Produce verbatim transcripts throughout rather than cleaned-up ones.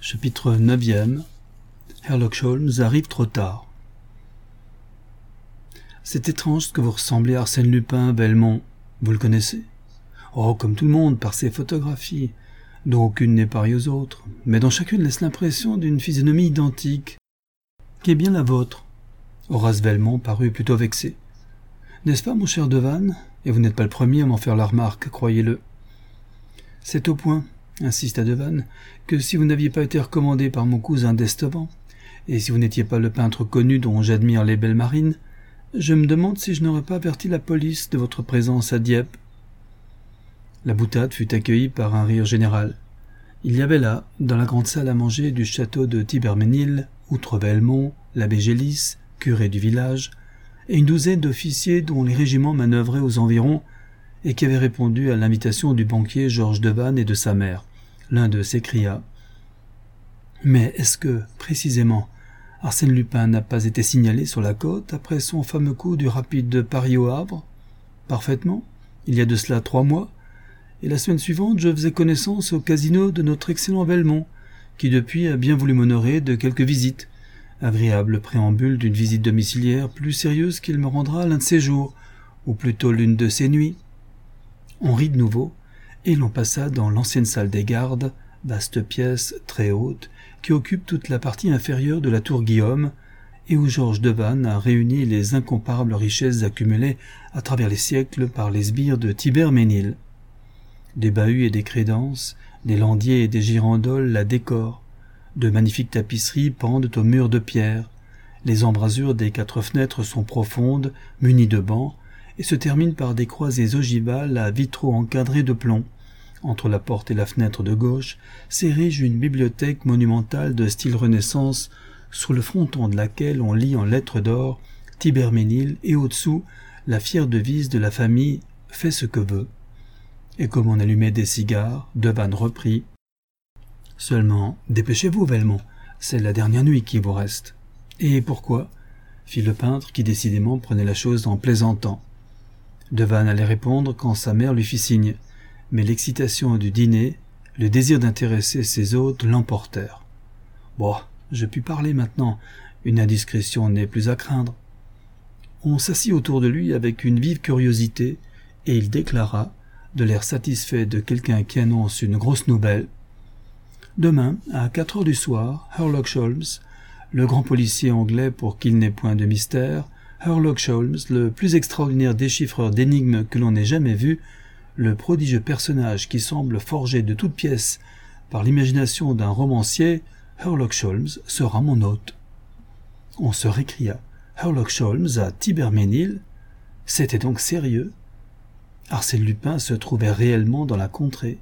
Chapitre neuf. Sherlock Holmes arrive trop tard. C'est étrange que vous ressemblez à Arsène Lupin, Belmont. Vous le connaissez? Oh, comme tout le monde, par ses photographies, dont aucune n'est pareille aux autres, mais dont chacune laisse l'impression d'une physionomie identique, qui est bien la vôtre. Horace Belmont parut plutôt vexé. N'est-ce pas, mon cher Devanne? Et vous n'êtes pas le premier à m'en faire la remarque, croyez-le. C'est au point, insista Devanne, que si vous n'aviez pas été recommandé par mon cousin d'Estevan, et si vous n'étiez pas le peintre connu dont j'admire les belles marines, je me demande si je n'aurais pas averti la police de votre présence à Dieppe. La boutade fut accueillie par un rire général. Il y avait là, dans la grande salle à manger du château de Thibermesnil, outre Belmont, l'abbé Gélis, curé du village, et une douzaine d'officiers dont les régiments manœuvraient aux environs et qui avaient répondu à l'invitation du banquier Georges Devanne et de sa mère. L'un d'eux s'écria « Mais est-ce que, précisément, Arsène Lupin n'a pas été signalé sur la côte après son fameux coup du rapide de Paris au Havre? Parfaitement, il y a de cela trois mois, et la semaine suivante je faisais connaissance au casino de notre excellent Belmont, qui depuis a bien voulu m'honorer de quelques visites, agréable préambule d'une visite domiciliaire plus sérieuse qu'il me rendra l'un de ces jours, ou plutôt l'une de ces nuits. » On rit de nouveau, et l'on passa dans l'ancienne salle des gardes, vaste pièce très haute, qui occupe toute la partie inférieure de la tour Guillaume, et où Georges Devanne a réuni les incomparables richesses accumulées à travers les siècles par les sbires de Thibermesnil. Des bahuts et des crédences, des landiers et des girandoles la décorent. De magnifiques tapisseries pendent aux murs de pierre. Les embrasures des quatre fenêtres sont profondes, munies de bancs, et se terminent par des croisées ogivales à vitraux encadrés de plomb. Entre la porte et la fenêtre de gauche s'érige une bibliothèque monumentale de style Renaissance, sur le fronton de laquelle on lit en lettres d'or Thibermesnil et au-dessous la fière devise de la famille « Fais ce que veut ». Et comme on allumait des cigares, Devanne reprit « Seulement, dépêchez-vous, Belmont, c'est la dernière nuit qui vous reste. »« Et pourquoi ?» fit le peintre qui décidément prenait la chose en plaisantant. Devanne allait répondre quand sa mère lui fit signe, mais l'excitation du dîner, le désir d'intéresser ses hôtes l'emportèrent. « Bon, je puis parler maintenant, une indiscrétion n'est plus à craindre. » On s'assit autour de lui avec une vive curiosité, et il déclara, de l'air satisfait de quelqu'un qui annonce une grosse nouvelle: « Demain, à quatre heures du soir, Sherlock Holmes, le grand policier anglais pour qu'il n'ait point de mystère, Sherlock Holmes, le plus extraordinaire déchiffreur d'énigmes que l'on ait jamais vu, le prodigieux personnage qui semble forgé de toutes pièces par l'imagination d'un romancier, Sherlock Holmes sera mon hôte. » On se récria. Sherlock Holmes à Thibermesnil? C'était donc sérieux? Arsène Lupin se trouvait réellement dans la contrée.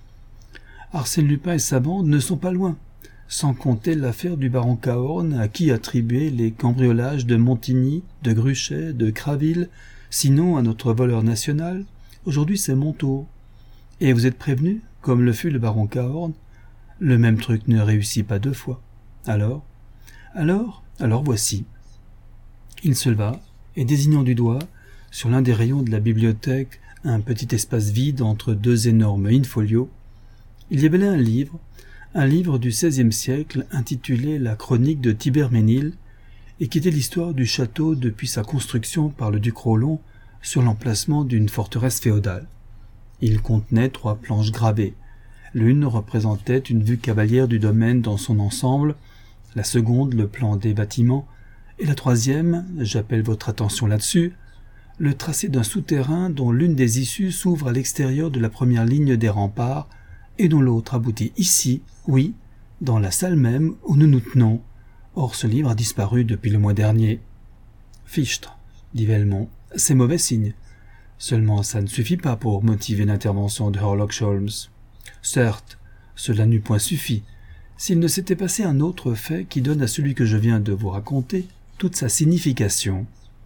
Arsène Lupin et sa bande ne sont pas loin, sans compter l'affaire du baron Cahorn, à qui attribuer les cambriolages de Montigny, de Gruchet, de Craville, sinon à notre voleur national. Aujourd'hui c'est mon tour. Et vous êtes prévenu, comme le fut le baron Cahorn? Le même truc ne réussit pas deux fois. Alors? Alors? Alors voici. Il se leva, et désignant du doigt, sur l'un des rayons de la bibliothèque, un petit espace vide entre deux énormes in-folios, il y avait là un livre, un livre du seizième siècle intitulé La chronique de Thibermesnil, et qui était l'histoire du château depuis sa construction par le duc Rollon sur l'emplacement d'une forteresse féodale. Il contenait trois planches gravées. L'une représentait une vue cavalière du domaine dans son ensemble, la seconde le plan des bâtiments, et la troisième, j'appelle votre attention là-dessus, le tracé d'un souterrain dont l'une des issues s'ouvre à l'extérieur de la première ligne des remparts et dont l'autre aboutit ici, oui, dans la salle même où nous nous tenons. Or ce livre a disparu depuis le mois dernier. « Fichtre, » dit Belmont, « c'est mauvais signe. Seulement ça ne suffit pas pour motiver l'intervention de Sherlock Holmes. Certes, cela n'eût point suffi, s'il ne s'était passé un autre fait qui donne à celui que je viens de vous raconter toute sa signification. »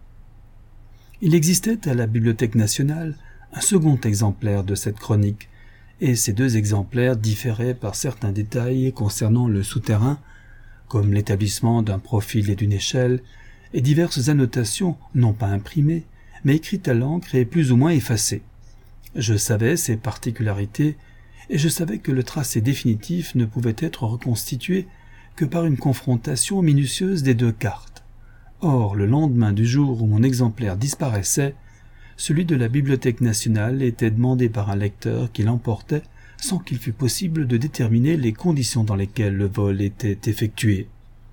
Il existait à la Bibliothèque nationale un second exemplaire de cette chronique, et ces deux exemplaires différaient par certains détails concernant le souterrain, comme l'établissement d'un profil et d'une échelle, et diverses annotations non pas imprimées, mais écrites à l'encre et plus ou moins effacées. Je savais ces particularités, et je savais que le tracé définitif ne pouvait être reconstitué que par une confrontation minutieuse des deux cartes. Or, le lendemain du jour où mon exemplaire disparaissait, celui de la Bibliothèque nationale était demandé par un lecteur qui l'emportait sans qu'il fût possible de déterminer les conditions dans lesquelles le vol était effectué.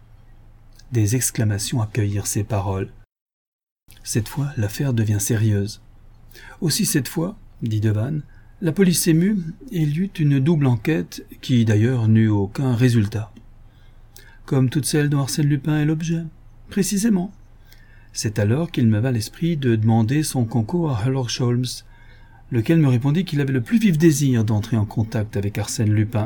Des exclamations accueillirent ces paroles. Cette fois, l'affaire devient sérieuse. Aussi cette fois, dit Devanne, la police émue, il y eut une double enquête qui d'ailleurs n'eut aucun résultat. Comme toutes celles dont Arsène Lupin est l'objet. Précisément. C'est alors qu'il me vint à l'esprit de demander son concours à Sherlock Holmes, lequel me répondit qu'il avait le plus vif désir d'entrer en contact avec Arsène Lupin.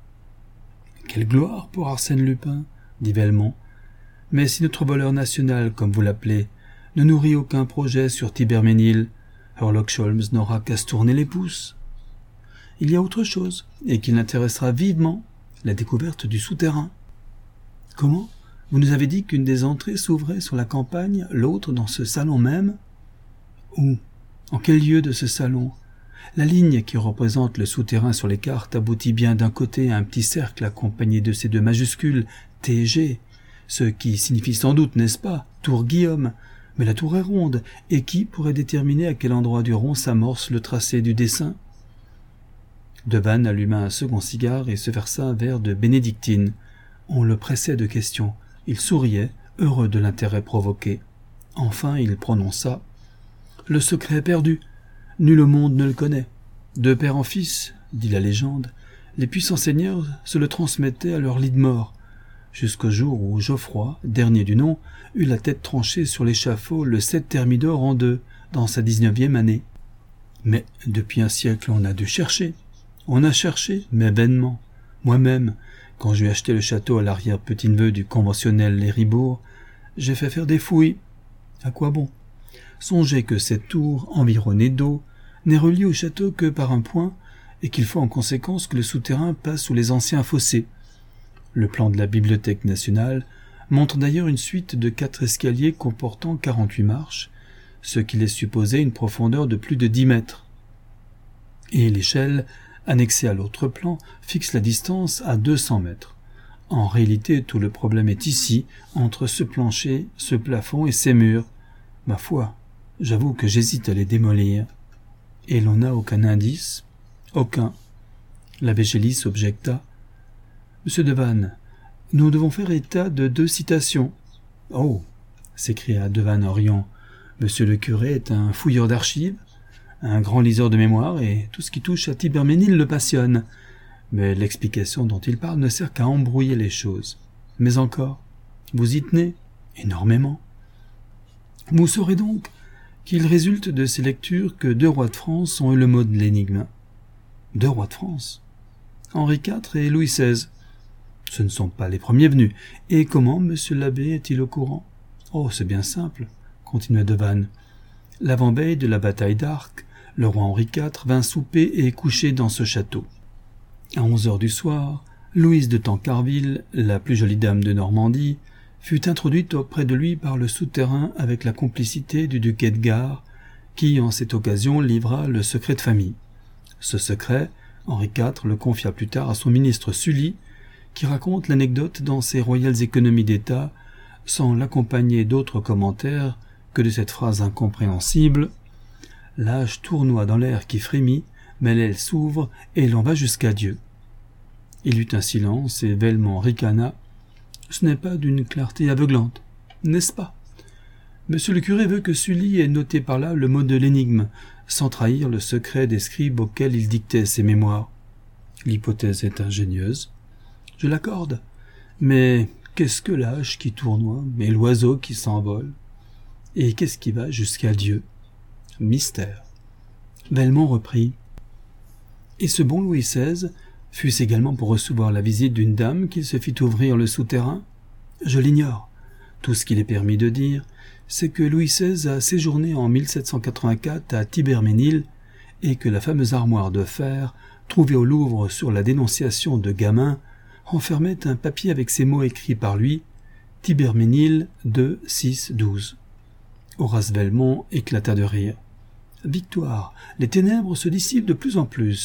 « Quelle gloire pour Arsène Lupin !» dit Velmont. « Mais si notre voleur national, comme vous l'appelez, ne nourrit aucun projet sur Thibermesnil, Sherlock Holmes n'aura qu'à se tourner les pouces. Il y a autre chose, et qui l'intéressera vivement, la découverte du souterrain. Comment ? Vous nous avez dit qu'une des entrées s'ouvrait sur la campagne, l'autre dans ce salon même ? Où ? En quel lieu de ce salon ? La ligne qui représente le souterrain sur les cartes aboutit bien d'un côté à un petit cercle accompagné de ces deux majuscules T G, ce qui signifie sans doute, n'est-ce pas, Tour Guillaume, mais la tour est ronde, et qui pourrait déterminer à quel endroit du rond s'amorce le tracé du dessin ? Devanne alluma un second cigare et se versa un verre de bénédictine. On le pressait de questions. Il souriait, heureux de l'intérêt provoqué. Enfin, il prononça « Le secret est perdu. Nul au monde ne le connaît. De père en fils, dit la légende, les puissants seigneurs se le transmettaient à leur lit de mort, jusqu'au jour où Geoffroy, dernier du nom, eut la tête tranchée sur l'échafaud le sept Thermidor en deux, dans sa dix-neuvième année. Mais depuis un siècle, on a dû chercher. On a cherché, mais vainement. Moi-même, quand j'ai acheté le château à l'arrière-petit-neveu du conventionnel Léribourg, j'ai fait faire des fouilles. À quoi bon ? Songez que cette tour, environnée d'eau, n'est reliée au château que par un point, et qu'il faut en conséquence que le souterrain passe sous les anciens fossés. Le plan de la Bibliothèque nationale montre d'ailleurs une suite de quatre escaliers comportant quarante-huit marches, ce qui laisse supposer une profondeur de plus de dix mètres. Et l'échelle, annexée à l'autre plan, fixe la distance à deux cents mètres. En réalité, tout le problème est ici, entre ce plancher, ce plafond et ces murs. Ma foi, j'avoue que j'hésite à les démolir. Et l'on n'a aucun indice ? Aucun. L'abbé Gélis objecta. Monsieur Devanne, nous devons faire état de deux citations. Oh, s'écria Devanne en riant. Monsieur le curé est un fouilleur d'archives, un grand liseur de mémoire, et tout ce qui touche à Thibermesnil le passionne. Mais l'explication dont il parle ne sert qu'à embrouiller les choses. Mais encore, vous y tenez énormément. Vous saurez donc qu'il résulte de ces lectures que deux rois de France ont eu le mot de l'énigme. Deux rois de France ? Henri quatre et Louis seize. Ce ne sont pas les premiers venus. Et comment monsieur l'abbé est-il au courant ? Oh, c'est bien simple, continua Devanne. L'avant-veille de la bataille d'Arques, le roi Henri quatre vint souper et coucher dans ce château. À onze heures du soir, Louise de Tancarville, la plus jolie dame de Normandie, fut introduite auprès de lui par le souterrain avec la complicité du duc Edgar, qui, en cette occasion, livra le secret de famille. Ce secret, Henri quatre le confia plus tard à son ministre Sully, qui raconte l'anecdote dans ses royales économies d'État, sans l'accompagner d'autres commentaires que de cette phrase incompréhensible. L'âge tournoie dans l'air qui frémit, mais l'aile s'ouvre et l'on va jusqu'à Dieu. Il eut un silence et Velmont ricana. Ce n'est pas d'une clarté aveuglante, n'est-ce pas ? Monsieur le curé veut que Sully ait noté par là le mot de l'énigme, sans trahir le secret des scribes auxquels il dictait ses mémoires. L'hypothèse est ingénieuse, je l'accorde, mais qu'est-ce que l'âge qui tournoie, mais l'oiseau qui s'envole ? Et qu'est-ce qui va jusqu'à Dieu ? Mystère. Velmont reprit. Et ce bon Louis seize, fût-ce également pour recevoir la visite d'une dame qu'il se fit ouvrir le souterrain ? Je l'ignore. Tout ce qu'il est permis de dire, c'est que Louis seize a séjourné en mille sept cent quatre-vingt-quatre à Thibermesnil et que la fameuse armoire de fer, trouvée au Louvre sur la dénonciation de Gamin, renfermait un papier avec ces mots écrits par lui, Thibermesnil deux six douze. Horace Velmont éclata de rire. Victoire, les ténèbres se dissipent de plus en plus.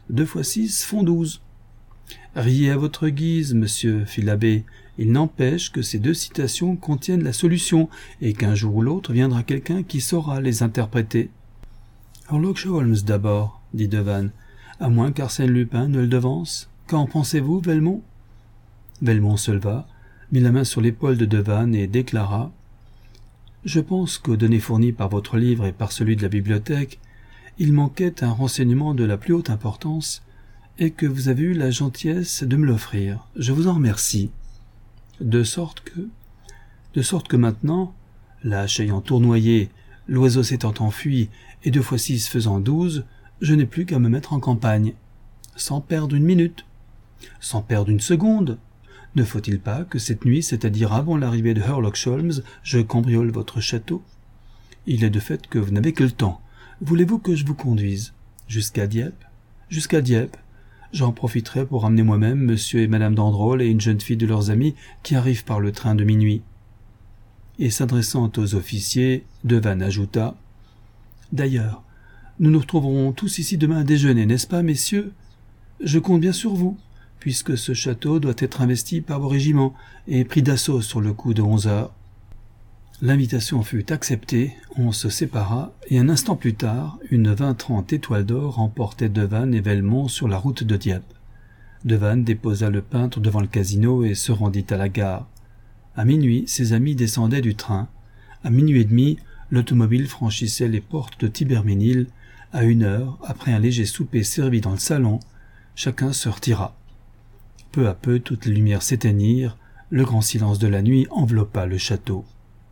Deux fois six font douze. Riez à votre guise, monsieur, fit l'abbé. Il n'empêche que ces deux citations contiennent la solution, et qu'un jour ou l'autre viendra quelqu'un qui saura les interpréter. Sherlock Holmes d'abord, dit Devanne, à moins qu'Arsène Lupin ne le devance. Qu'en pensez-vous, Velmont? Velmont se leva, mit la main sur l'épaule de Devanne et déclara « Je pense qu'aux données fournies par votre livre et par celui de la bibliothèque, il manquait un renseignement de la plus haute importance, et que vous avez eu la gentillesse de me l'offrir. Je vous en remercie. De sorte que... De sorte que maintenant, la hache ayant tournoyé, l'oiseau s'étant enfui, et deux fois six faisant douze, je n'ai plus qu'à me mettre en campagne. Sans perdre une minute. Sans perdre une seconde. Ne faut-il pas que cette nuit, c'est-à-dire avant l'arrivée de Sherlock Holmes, je cambriole votre château? Il est de fait que vous n'avez que le temps. Voulez-vous que je vous conduise? Jusqu'à Dieppe? Jusqu'à Dieppe. J'en profiterai pour ramener moi-même monsieur et madame Dandrol et une jeune fille de leurs amis qui arrivent par le train de minuit. Et s'adressant aux officiers, Devanne ajouta « D'ailleurs, nous nous retrouverons tous ici demain à déjeuner, n'est-ce pas, messieurs? Je compte bien sur vous, puisque ce château doit être investi par vos régiments et pris d'assaut sur le coup de onze heures. » L'invitation fut acceptée, on se sépara, et un instant plus tard, une vingt-trente étoiles d'or emportait Devanne et Velmont sur la route de Dieppe. Devanne déposa le peintre devant le casino et se rendit à la gare. À minuit, ses amis descendaient du train. À minuit et demi, l'automobile franchissait les portes de Thibermesnil. À une heure, après un léger souper servi dans le salon, chacun se retira. Peu à peu, toutes les lumières s'éteignirent, le grand silence de la nuit enveloppa le château.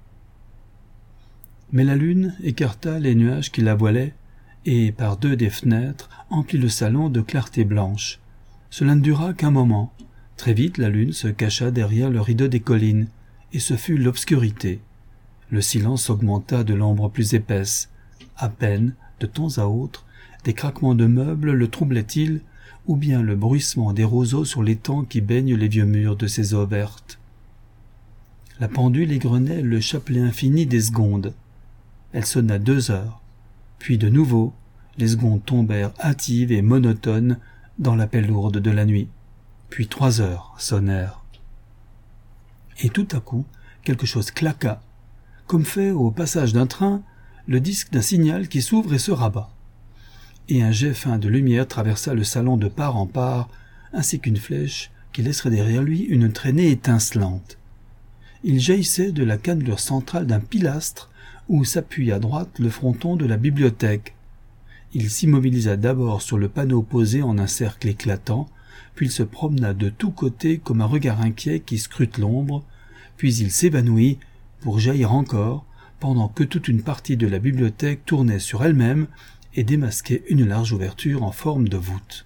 Mais la lune écarta les nuages qui la voilaient, et, par deux des fenêtres, emplit le salon de clarté blanche. Cela ne dura qu'un moment. Très vite, la lune se cacha derrière le rideau des collines, et ce fut l'obscurité. Le silence augmenta de l'ombre plus épaisse. À peine, de temps à autre, des craquements de meubles le troublaient-ils, ou bien le bruissement des roseaux sur l'étang qui baigne les vieux murs de ces eaux vertes. La pendule égrenait le chapelet infini des secondes. Elle sonna deux heures, puis de nouveau, les secondes tombèrent hâtives et monotones dans la paix lourde de la nuit. Puis trois heures sonnèrent. Et tout à coup, quelque chose claqua, comme fait au passage d'un train, le disque d'un signal qui s'ouvre et se rabat. Et un jet fin de lumière traversa le salon de part en part, ainsi qu'une flèche qui laisserait derrière lui une traînée étincelante. Il jaillissait de la cannelure centrale d'un pilastre où s'appuie à droite le fronton de la bibliothèque. Il s'immobilisa d'abord sur le panneau posé en un cercle éclatant, puis il se promena de tous côtés comme un regard inquiet qui scrute l'ombre, puis il s'évanouit pour jaillir encore, pendant que toute une partie de la bibliothèque tournait sur elle-même et démasquait une large ouverture en forme de voûte.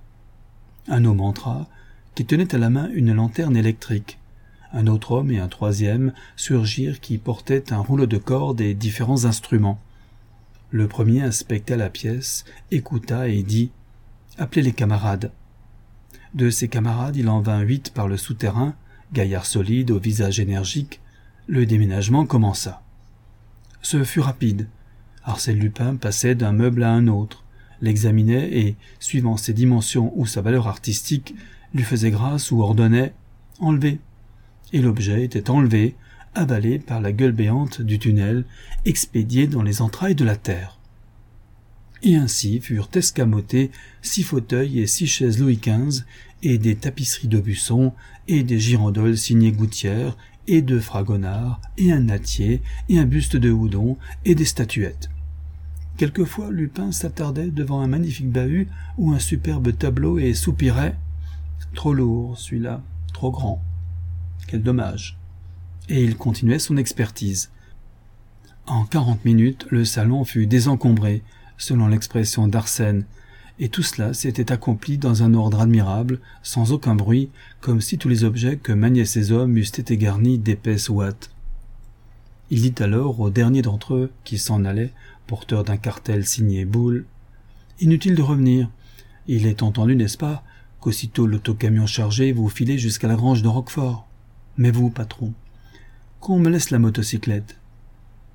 Un homme entra, qui tenait à la main une lanterne électrique. Un autre homme et un troisième surgirent qui portaient un rouleau de cordes et différents instruments. Le premier inspecta la pièce, écouta et dit « Appelez les camarades ». De ses camarades, il en vint huit par le souterrain, gaillards solides au visage énergique. Le déménagement commença. Ce fut rapide. Arsène Lupin passait d'un meuble à un autre, l'examinait et, suivant ses dimensions ou sa valeur artistique, lui faisait grâce ou ordonnait « Enlevez ». Et l'objet était enlevé, avalé par la gueule béante du tunnel, expédié dans les entrailles de la terre. Et ainsi furent escamotés six fauteuils et six chaises Louis quinze, et des tapisseries d'Aubusson, et des girandoles signées Gouttière, et deux Fragonard, et un Nattier, et un buste de Houdon, et des statuettes. Quelquefois, Lupin s'attardait devant un magnifique bahut ou un superbe tableau et soupirait « Trop lourd, celui-là, trop grand. Quel dommage !» Et il continuait son expertise. En quarante minutes, le salon fut désencombré, selon l'expression d'Arsène, et tout cela s'était accompli dans un ordre admirable, sans aucun bruit, comme si tous les objets que maniaient ces hommes eussent été garnis d'épaisses ouates. Il dit alors au dernier d'entre eux, qui s'en allait, porteur d'un cartel signé Boulle, « Inutile de revenir. Il est entendu, n'est-ce pas, qu'aussitôt l'autocamion chargé vous filez jusqu'à la grange de Roquefort. Mais vous, patron, qu'on me laisse la motocyclette. »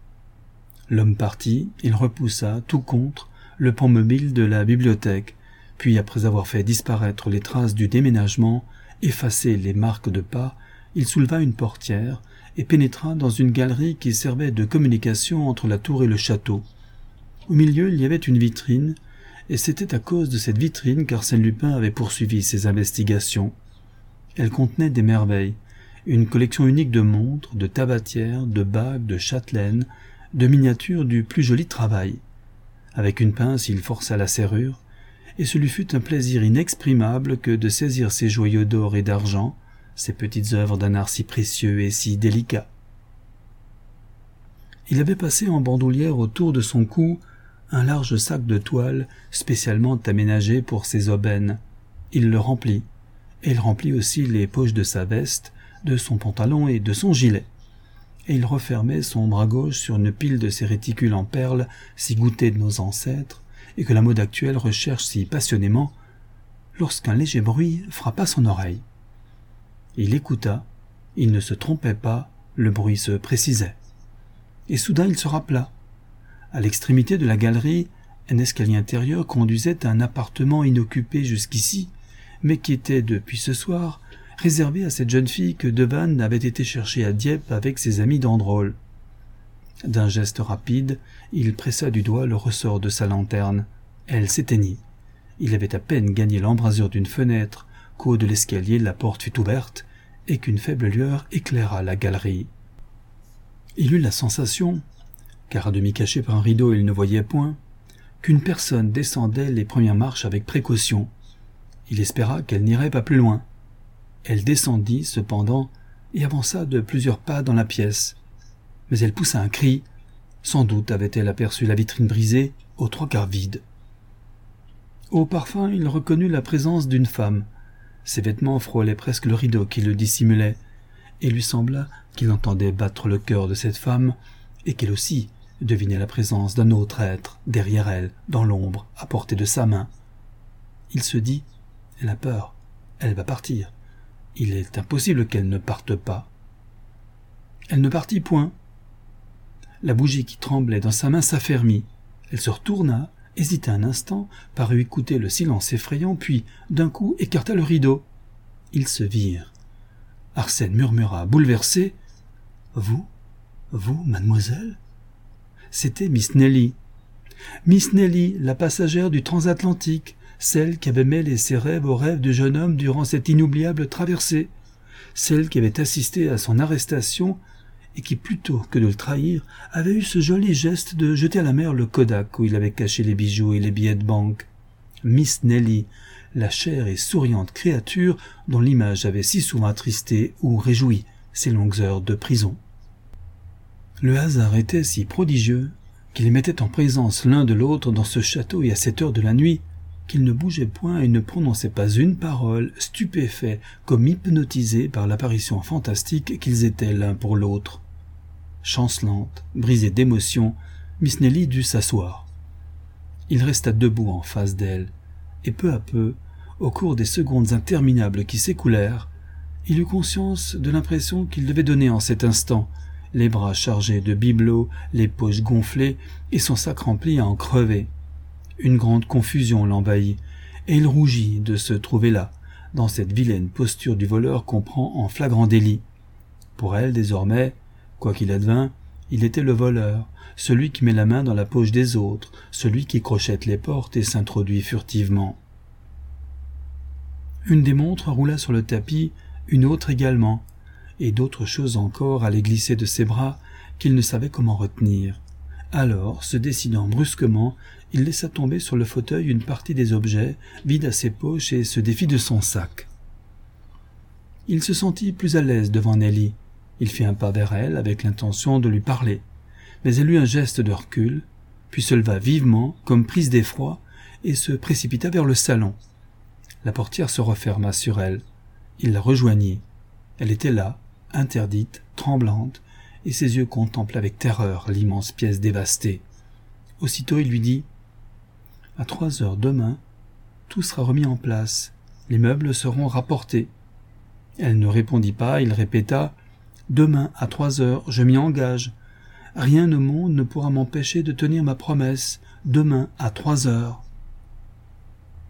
L'homme partit, il repoussa, tout contre, le pan mobile de la bibliothèque, Puis, après avoir fait disparaître les traces du déménagement, effacé les marques de pas, il souleva une portière et pénétra dans une galerie qui servait de communication entre la tour et le château. Au milieu, il y avait une vitrine, et c'était à cause de cette vitrine qu'Arsène Lupin avait poursuivi ses investigations. Elle contenait des merveilles, une collection unique de montres, de tabatières, de bagues, de châtelaines, de miniatures du plus joli travail. Avec une pince, il força la serrure, et ce lui fut un plaisir inexprimable que de saisir ces joyaux d'or et d'argent, ces petites œuvres d'un art si précieux et si délicat. Il avait passé en bandoulière autour de son cou un large sac de toile spécialement aménagé pour ses aubaines. Il le remplit, et il remplit aussi les poches de sa veste, de son pantalon et de son gilet. Et il refermait son bras gauche sur une pile de ces réticules en perles si goûtés de nos ancêtres, et que la mode actuelle recherche si passionnément, lorsqu'un léger bruit frappa son oreille. Il écouta, il ne se trompait pas, le bruit se précisait. Et soudain il se rappela. À l'extrémité de la galerie, un escalier intérieur conduisait à un appartement inoccupé jusqu'ici, mais qui était, depuis ce soir, réservé à cette jeune fille que Devanne avait été chercher à Dieppe avec ses amis d'Andrôle. D'un geste rapide, il pressa du doigt le ressort de sa lanterne. Elle s'éteignit. Il avait à peine gagné l'embrasure d'une fenêtre qu'au haut de l'escalier la porte fut ouverte et qu'une faible lueur éclaira la galerie. Il eut la sensation, car à demi caché par un rideau il ne voyait point, qu'une personne descendait les premières marches avec précaution. Il espéra qu'elle n'irait pas plus loin. Elle descendit, cependant, et avança de plusieurs pas dans la pièce. Mais elle poussa un cri. Sans doute avait-elle aperçu la vitrine brisée, aux trois quarts vide. Au parfum, il reconnut la présence d'une femme. Ses vêtements frôlaient presque le rideau qui le dissimulait, et lui sembla qu'il entendait battre le cœur de cette femme, et qu'elle aussi devinait la présence d'un autre être derrière elle, dans l'ombre, à portée de sa main. Il se dit « Elle a peur, elle va partir. Il est impossible qu'elle ne parte pas. » Elle ne partit point. La bougie qui tremblait dans sa main s'affermit. Elle se retourna, hésita un instant, parut écouter le silence effrayant, puis, d'un coup, écarta le rideau. Ils se virent. Arsène murmura, bouleversé. « Vous, vous, mademoiselle ?» C'était Miss Nelly. Miss Nelly, la passagère du transatlantique, celle qui avait mêlé ses rêves aux rêves du jeune homme durant cette inoubliable traversée, celle qui avait assisté à son arrestation et qui, plutôt que de le trahir, avait eu ce joli geste de jeter à la mer le Kodak où il avait caché les bijoux et les billets de banque. Miss Nelly, la chère et souriante créature dont l'image avait si souvent attristé ou réjoui ces longues heures de prison. Le hasard était si prodigieux qu'il les mettait en présence l'un de l'autre dans ce château et à cette heure de la nuit, qu'ils ne bougeaient point et ne prononçaient pas une parole, stupéfaits, comme hypnotisés par l'apparition fantastique qu'ils étaient l'un pour l'autre. Chancelante, brisée d'émotion, Miss Nelly dut s'asseoir. Il resta debout en face d'elle, et peu à peu, au cours des secondes interminables qui s'écoulèrent, il eut conscience de l'impression qu'il devait donner en cet instant, les bras chargés de bibelots, les poches gonflées et son sac rempli à en crever. Une grande confusion l'envahit, et il rougit de se trouver là, dans cette vilaine posture du voleur qu'on prend en flagrant délit. Pour elle, désormais, quoi qu'il advînt, il était le voleur, celui qui met la main dans la poche des autres, celui qui crochette les portes et s'introduit furtivement. Une des montres roula sur le tapis, une autre également, et d'autres choses encore allaient glisser de ses bras qu'il ne savait comment retenir. Alors, se décidant brusquement, il laissa tomber sur le fauteuil une partie des objets, vida ses poches et se défit de son sac. Il se sentit plus à l'aise devant Nelly. Il fit un pas vers elle avec l'intention de lui parler, mais elle eut un geste de recul, puis se leva vivement, comme prise d'effroi, et se précipita vers le salon. La portière se referma sur elle. Il la rejoignit. Elle était là, interdite, tremblante, et ses yeux contemplaient avec terreur l'immense pièce dévastée. Aussitôt il lui dit « À trois heures demain, tout sera remis en place, les meubles seront rapportés. » Elle ne répondit pas, il répéta « Demain, à trois heures, je m'y engage. Rien au monde ne pourra m'empêcher de tenir ma promesse. Demain, à trois heures. »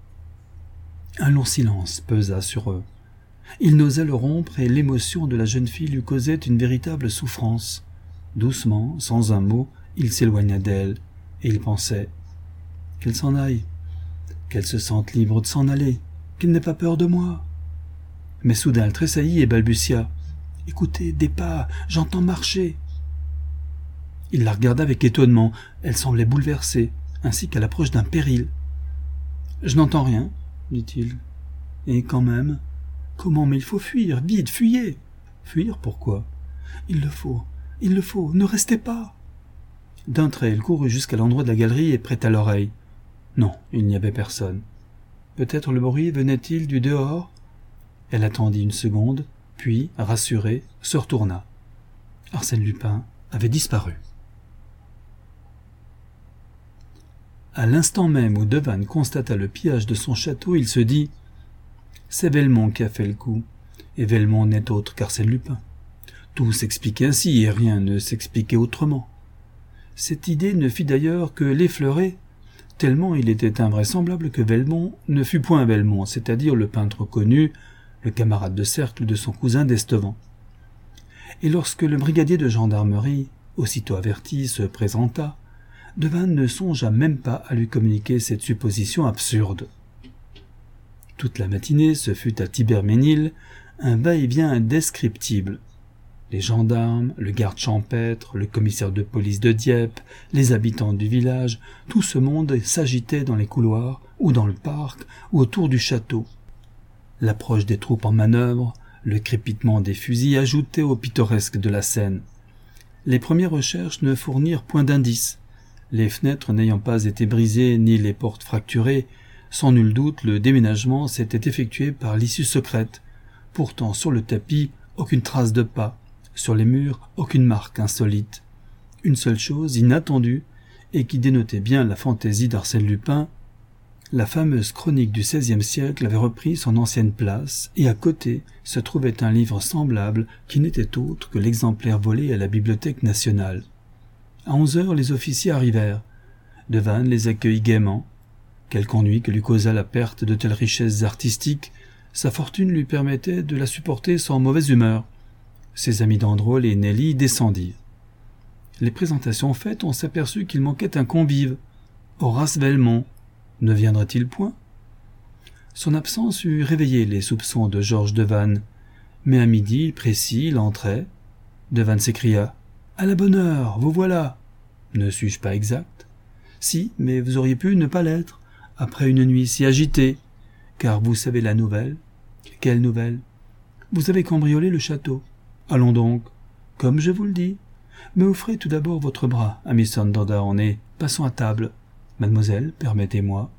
Un long silence pesa sur eux. Il n'osait le rompre et l'émotion de la jeune fille lui causait une véritable souffrance. Doucement, sans un mot, il s'éloigna d'elle, et il pensait qu'elle s'en aille, qu'elle se sente libre de s'en aller, qu'elle n'ait pas peur de moi. Mais soudain elle tressaillit et balbutia « Écoutez, des pas, j'entends marcher !» Il la regarda avec étonnement, elle semblait bouleversée, ainsi qu'à l'approche d'un péril. « Je n'entends rien, » dit-il. « Et quand même, comment, mais il faut fuir, vite, fuyez !»« Fuir, pourquoi ?»« Il le faut, il le faut, ne restez pas !» D'un trait, elle courut jusqu'à l'endroit de la galerie et prêta l'oreille. Non, il n'y avait personne. Peut-être le bruit venait-il du dehors? Elle attendit une seconde, puis, rassurée, se retourna. Arsène Lupin avait disparu. À l'instant même où Devanne constata le pillage de son château, il se dit « C'est Velmont qui a fait le coup, et Velmont n'est autre qu'Arsène Lupin. » Tout s'expliquait ainsi, et rien ne s'expliquait autrement. Cette idée ne fit d'ailleurs que l'effleurer, tellement il était invraisemblable que Velmont ne fût point Velmont, c'est-à-dire le peintre connu, le camarade de cercle de son cousin d'Estevan. Et lorsque le brigadier de gendarmerie, aussitôt averti, se présenta, Devanne ne songea même pas à lui communiquer cette supposition absurde. Toute la matinée, ce fut à Thibermesnil un va-et-vient indescriptible. Les gendarmes, le garde champêtre, le commissaire de police de Dieppe, les habitants du village, tout ce monde s'agitait dans les couloirs, ou dans le parc, ou autour du château. L'approche des troupes en manœuvre, le crépitement des fusils ajoutaient au pittoresque de la scène. Les premières recherches ne fournirent point d'indices. Les fenêtres n'ayant pas été brisées ni les portes fracturées, sans nul doute le déménagement s'était effectué par l'issue secrète. Pourtant, sur le tapis, aucune trace de pas. Sur les murs, aucune marque insolite. Une seule chose inattendue, et qui dénotait bien la fantaisie d'Arsène Lupin, la fameuse chronique du seizième siècle avait repris son ancienne place, et à côté se trouvait un livre semblable qui n'était autre que l'exemplaire volé à la Bibliothèque nationale. À onze heures, les officiers arrivèrent. Devanne les accueillit gaiement. Quelque ennui que lui causa la perte de telles richesses artistiques, sa fortune lui permettait de la supporter sans mauvaise humeur. Ses amis d'Andrôle et Nelly descendirent. Les présentations faites, on s'aperçut qu'il manquait un convive. Horace Velmont. Ne viendrait-il point? Son absence eût réveillé les soupçons de Georges Devanne. Mais à midi, précis, il entrait. Devanne s'écria « À la bonne heure, vous voilà !» Ne suis-je pas exact? Si, mais vous auriez pu ne pas l'être, après une nuit si agitée. Car vous savez la nouvelle. Quelle nouvelle? Vous avez cambriolé le château. Allons donc, comme je vous le dis. Mais offrez tout d'abord votre bras à Miss Sunderdown et passons à table. Mademoiselle, permettez-moi.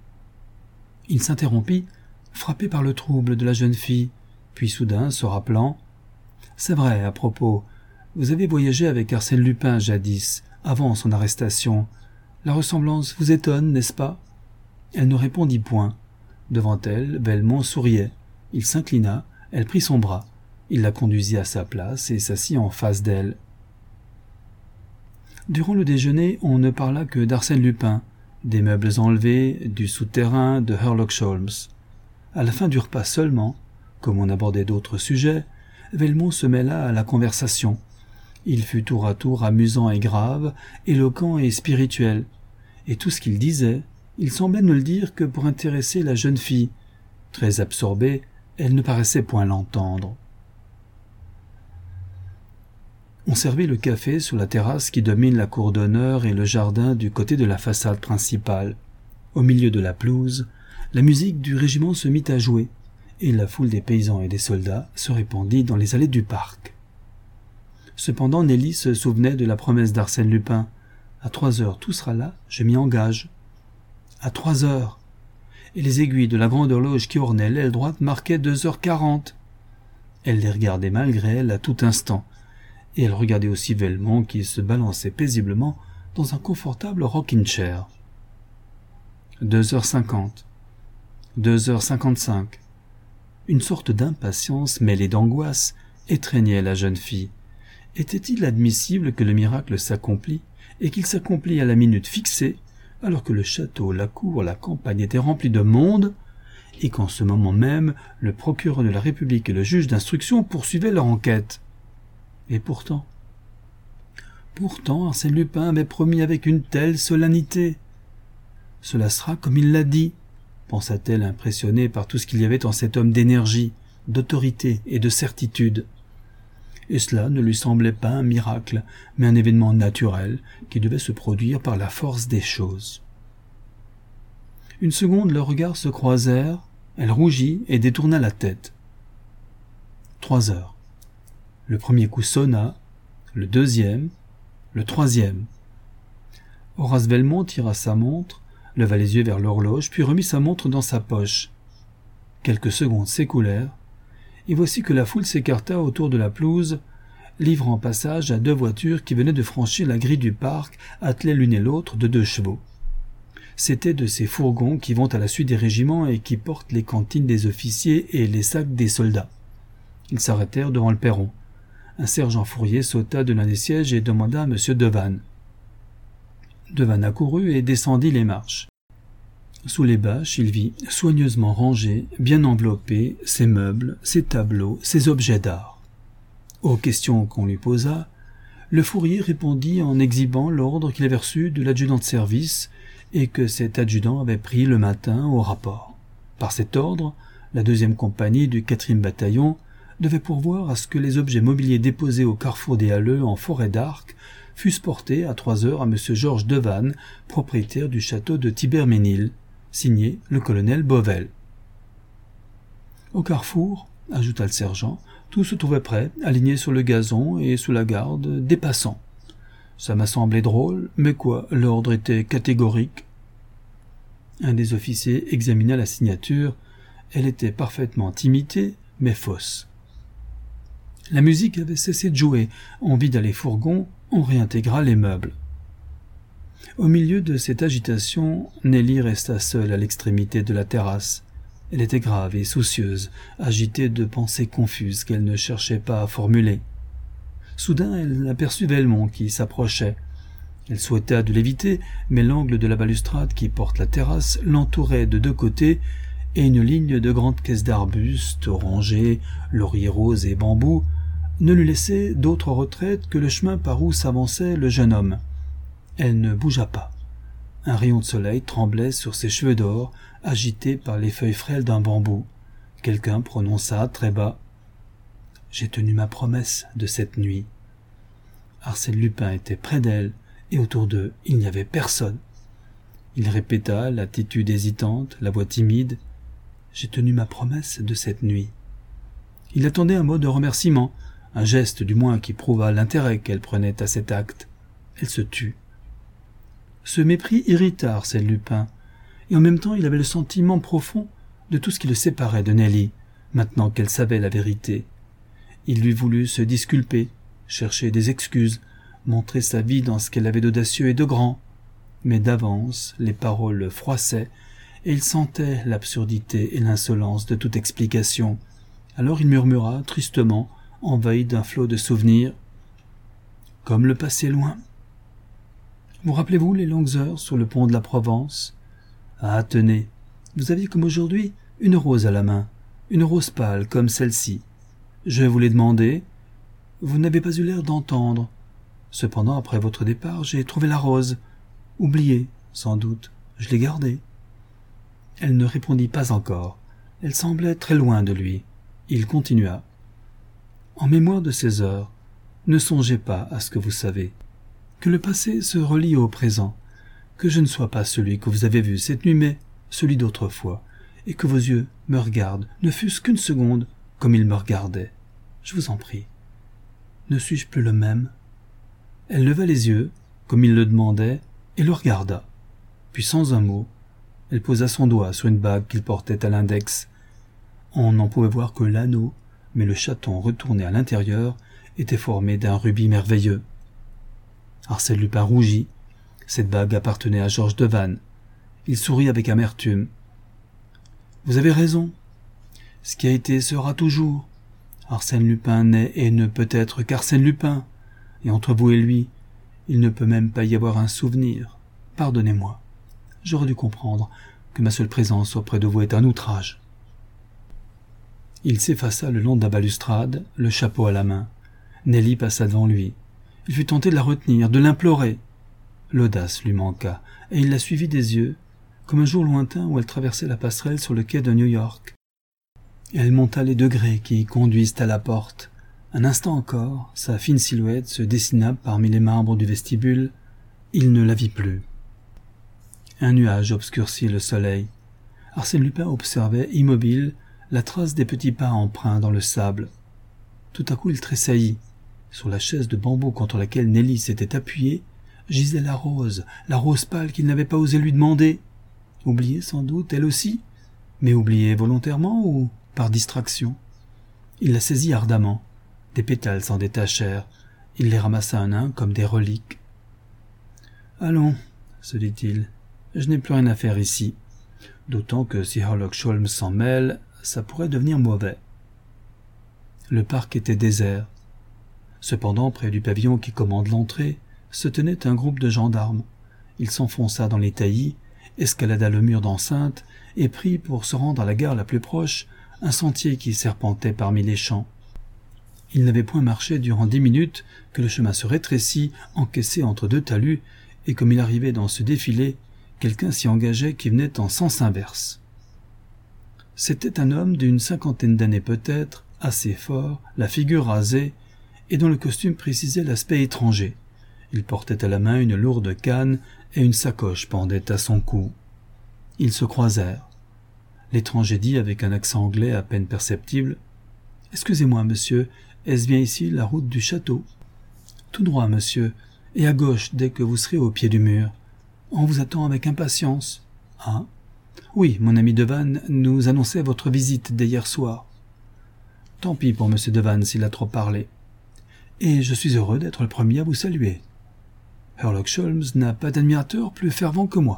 Il s'interrompit, frappé par le trouble de la jeune fille, puis soudain, se rappelant « C'est vrai, à propos, vous avez voyagé avec Arsène Lupin jadis, avant son arrestation. La ressemblance vous étonne, n'est-ce pas ?» Elle ne répondit point. Devant elle, Velmont souriait. Il s'inclina, elle prit son bras. Il la conduisit à sa place et s'assit en face d'elle. Durant le déjeuner, on ne parla que d'Arsène Lupin, des meubles enlevés, du souterrain de Sherlock Holmes. À la fin du repas seulement, comme on abordait d'autres sujets, Velmont se mêla à la conversation. Il fut tour à tour amusant et grave, éloquent et spirituel, et tout ce qu'il disait, il semblait ne le dire que pour intéresser la jeune fille. Très absorbée, elle ne paraissait point l'entendre. On servit le café sur la terrasse qui domine la cour d'honneur et le jardin du côté de la façade principale. Au milieu de la pelouse, la musique du régiment se mit à jouer, et la foule des paysans et des soldats se répandit dans les allées du parc. Cependant, Nelly se souvenait de la promesse d'Arsène Lupin. À trois heures, tout sera là, je m'y engage. À trois heures. Et les aiguilles de la grande horloge qui ornait l'aile droite marquaient deux heures quarante. Elle les regardait malgré elle à tout instant, et elle regardait aussi Velmont qui se balançait paisiblement dans un confortable rocking-chair. Deux heures cinquante. Deux heures cinquante-cinq. Une sorte d'impatience mêlée d'angoisse étreignait la jeune fille. Était-il admissible que le miracle s'accomplît, et qu'il s'accomplit à la minute fixée, alors que le château, la cour, la campagne étaient remplis de monde, et qu'en ce moment même, le procureur de la République et le juge d'instruction poursuivaient leur enquête. Et pourtant, pourtant, Arsène Lupin avait promis avec une telle solennité. Cela sera comme il l'a dit, pensa-t-elle impressionnée par tout ce qu'il y avait en cet homme d'énergie, d'autorité et de certitude. Et cela ne lui semblait pas un miracle, mais un événement naturel qui devait se produire par la force des choses. Une seconde, leurs regards se croisèrent, elle rougit et détourna la tête. Trois heures. Le premier coup sonna, le deuxième, le troisième. Horace Velmont tira sa montre, leva les yeux vers l'horloge, puis remit sa montre dans sa poche. Quelques secondes s'écoulèrent, et voici que la foule s'écarta autour de la pelouse, livrant passage à deux voitures qui venaient de franchir la grille du parc, attelées l'une et l'autre de deux chevaux. C'étaient de ces fourgons qui vont à la suite des régiments et qui portent les cantines des officiers et les sacs des soldats. Ils s'arrêtèrent devant le perron. Un sergent fourrier sauta de l'un des sièges et demanda à M. Devanne. Devanne accourut et descendit les marches. Sous les bâches, il vit, soigneusement rangés, bien enveloppés, ses meubles, ses tableaux, ses objets d'art. Aux questions qu'on lui posa, le fourrier répondit en exhibant l'ordre qu'il avait reçu de l'adjudant de service et que cet adjudant avait pris le matin au rapport. Par cet ordre, la deuxième compagnie du quatrième bataillon devait pourvoir à ce que les objets mobiliers déposés au carrefour des Halles en forêt d'Arc fussent portés à trois heures à M. Georges Devanne, propriétaire du château de Thibermesnil, signé le colonel Bovel. Au carrefour, ajouta le sergent, tout se trouvait prêt, aligné sur le gazon et sous la garde des passants. Ça m'a semblé drôle, mais quoi, l'ordre était catégorique. Un des officiers examina la signature. Elle était parfaitement imitée, mais fausse. La musique avait cessé de jouer. On vida les fourgons, on réintégra les meubles. Au milieu de cette agitation, Nelly resta seule à l'extrémité de la terrasse. Elle était grave et soucieuse, agitée de pensées confuses qu'elle ne cherchait pas à formuler. Soudain, elle aperçut Velmont qui s'approchait. Elle souhaita de l'éviter, mais l'angle de la balustrade qui porte la terrasse l'entourait de deux côtés, et une ligne de grandes caisses d'arbustes, orangers, lauriers roses et bambous, ne lui laissait d'autre retraite que le chemin par où s'avançait le jeune homme. Elle ne bougea pas. Un rayon de soleil tremblait sur ses cheveux d'or, agités par les feuilles frêles d'un bambou. Quelqu'un prononça très bas « J'ai tenu ma promesse de cette nuit ». Arsène Lupin était près d'elle, et autour d'eux, il n'y avait personne. Il répéta, l'attitude hésitante, la voix timide « J'ai tenu ma promesse de cette nuit ». Il attendait un mot de remerciement, un geste du moins qui prouva l'intérêt qu'elle prenait à cet acte. Elle se tut. Ce mépris irrita Arsène Lupin, et en même temps il avait le sentiment profond de tout ce qui le séparait de Nelly, maintenant qu'elle savait la vérité. Il lui voulut se disculper, chercher des excuses, montrer sa vie dans ce qu'elle avait d'audacieux et de grand, mais d'avance les paroles le froissaient, et il sentait l'absurdité et l'insolence de toute explication. Alors il murmura tristement, envahi d'un flot de souvenirs « Comme le passé loin ». Vous rappelez-vous les longues heures sur le pont de la Provence? Ah, tenez, vous aviez comme aujourd'hui une rose à la main, une rose pâle comme celle-ci. Je vous l'ai demandé, vous n'avez pas eu l'air d'entendre. Cependant, après votre départ, j'ai trouvé la rose. Oubliée, sans doute, je l'ai gardée. Elle ne répondit pas encore. Elle semblait très loin de lui. Il continua. En mémoire de ces heures, ne songez pas à ce que vous savez. Que le passé se relie au présent, que je ne sois pas celui que vous avez vu cette nuit, mais celui d'autrefois, et que vos yeux me regardent, ne fût-ce qu'une seconde, comme ils me regardaient. Je vous en prie. Ne suis-je plus le même? Elle leva les yeux, comme il le demandait, et le regarda. Puis sans un mot, elle posa son doigt sur une bague qu'il portait à l'index. On n'en pouvait voir que l'anneau, mais le chaton retourné à l'intérieur était formé d'un rubis merveilleux. Arsène Lupin rougit. Cette bague appartenait à Georges Devanne. Il sourit avec amertume. « Vous avez raison. Ce qui a été sera toujours. Arsène Lupin n'est et ne peut être qu'Arsène Lupin. Et entre vous et lui, il ne peut même pas y avoir un souvenir. Pardonnez-moi. J'aurais dû comprendre que ma seule présence auprès de vous est un outrage. Il s'effaça le long de la balustrade, le chapeau à la main. Nelly passa devant lui. Il fut tenté de la retenir, de l'implorer. L'audace lui manqua, et il la suivit des yeux, comme un jour lointain où elle traversait la passerelle sur le quai de New York. Elle monta les degrés qui conduisent à la porte. Un instant encore, sa fine silhouette se dessina parmi les marbres du vestibule. Il ne la vit plus. Un nuage obscurcit le soleil. Arsène Lupin observait, immobile, la trace des petits pas empreints dans le sable. Tout à coup il tressaillit. Sur la chaise de bambou contre laquelle Nelly s'était appuyée, gisait la rose, la rose pâle qu'il n'avait pas osé lui demander. Oubliée sans doute, elle aussi, mais oubliée volontairement ou par distraction. Il la saisit ardemment. Des pétales s'en détachèrent. Il les ramassa un à un comme des reliques. « Allons, » se dit-il, « je n'ai plus rien à faire ici. D'autant que si Herlock Sholmes s'en mêle, ça pourrait devenir mauvais. » Le parc était désert. Cependant, près du pavillon qui commande l'entrée, se tenait un groupe de gendarmes. Il s'enfonça dans les taillis, escalada le mur d'enceinte et prit, pour se rendre à la gare la plus proche, un sentier qui serpentait parmi les champs. Il n'avait point marché durant dix minutes que le chemin se rétrécit, encaissé entre deux talus, et comme il arrivait dans ce défilé, quelqu'un s'y engageait qui venait en sens inverse. C'était un homme d'une cinquantaine d'années peut-être, assez fort, la figure rasée, et dont le costume précisait l'aspect étranger. Il portait à la main une lourde canne et une sacoche pendait à son cou. Ils se croisèrent. L'étranger dit avec un accent anglais à peine perceptible « Excusez-moi, monsieur, est-ce bien ici la route du château ?»« Tout droit, monsieur, et à gauche dès que vous serez au pied du mur. On vous attend avec impatience. »« Ah ? Oui, mon ami Devanne nous annonçait votre visite dès hier soir. »« Tant pis pour monsieur Devanne s'il a trop parlé. Et je suis heureux d'être le premier à vous saluer. Herlock Sholmes n'a pas d'admirateur plus fervent que moi. »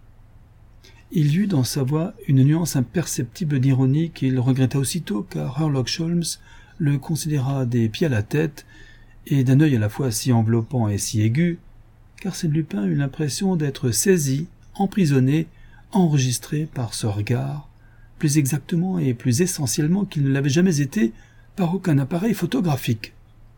Il y eut dans sa voix une nuance imperceptible d'ironie qu'il regretta aussitôt, car Herlock Sholmes le considéra des pieds à la tête, et d'un œil à la fois si enveloppant et si aigu, qu'Arsène Lupin eut l'impression d'être saisi, emprisonné, enregistré par ce regard, plus exactement et plus essentiellement qu'il ne l'avait jamais été par aucun appareil photographique.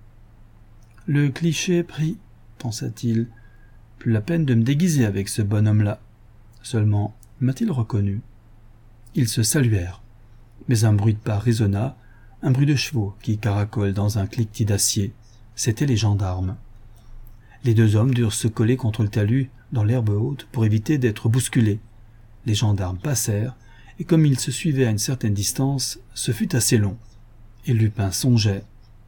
« Le cliché pris, pensa-t-il, plus la peine de me déguiser avec ce bonhomme-là. Seulement, m'a-t-il reconnu ? » Ils se saluèrent, mais un bruit de pas résonna, un bruit de chevaux qui caracolent dans un cliquetis d'acier. C'étaient les gendarmes. Les deux hommes durent se coller contre le talus, dans l'herbe haute, pour éviter d'être bousculés. Les gendarmes passèrent, et comme ils se suivaient à une certaine distance, ce fut assez long. Et Lupin songeait.